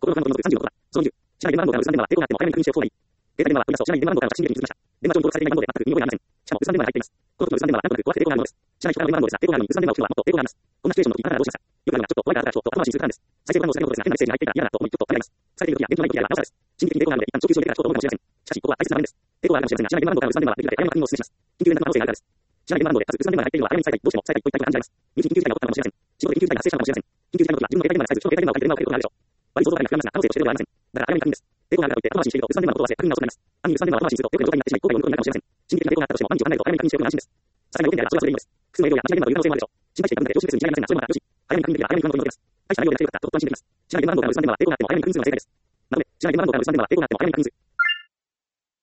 の番号の36は、その20、支払い電話番号が留守番電話は抵抗があっても早めに確認しておく方がいい。データ電話は振り出すと支払い電話番号からの着信履歴に移りました。電話帳に登録されていない番号で全く身に覚えがありません。しかも留守番電話が入っています。この時の留守番電話はなんとなく怖くて抵抗があるものです。支払い人からの電話番号ですが、抵抗があるのに留守番電話を聞くのはもっと抵抗があります。こんなシチュエーションの時、あなたはどうしますか？よくあるのがちょっと怖いからと後回しにするパターンです。再生ボタンを押すだけのことですが、変なメッセージが入っていたら嫌だなと思いちょっと考えます。使っている時や電池のない時やなおさらです。心理的に抵抗があるので一旦長期使用してからと思うかもしれません。しかし、ここは大切な場面です。抵抗があるかもしれませんが、支払い電話番号からの留守番電話はできるだけ早めの確認をお勧めします。緊急連絡可能性があるからです。支払い電話番号でかつ留守番電話が入っているのは早めに伝えたい、どうしても伝えたいといったことがあります。身内に緊急事態が起こったのかもしれません。仕事で緊急事態が発生したのかもしれません。緊急事態の時は自分の携帯電話が使えず、人の携帯電話を借りて電話をかけることがあるでしょう。悪い想像ばかりが膨らみますが、可能性としてではありません。だから早めに確認です。抵抗があるからといって後回しにしていると留守番電話のことを忘れ確認が遅くなります。暗に留守番電話を後回しにするとよく状態になってしまい後悔を生むことになるかもしれません。心理的な抵抗があったとしても万一わからないと早めに確認しておくのが安心です。さすがに動きであればそれはそれでいいのです。複数の営業や間違い電話という可能性もあるでしょう。心配していた分だけよりは早めに確認できれば早めに確認できます。大した内容でなければと安心できます。支払い電話番号からの留守番電話は抵抗があっても早めに確認するのが正解です。なので、支払い電話番号からの留守番電話は抵抗があっても早めに確認する。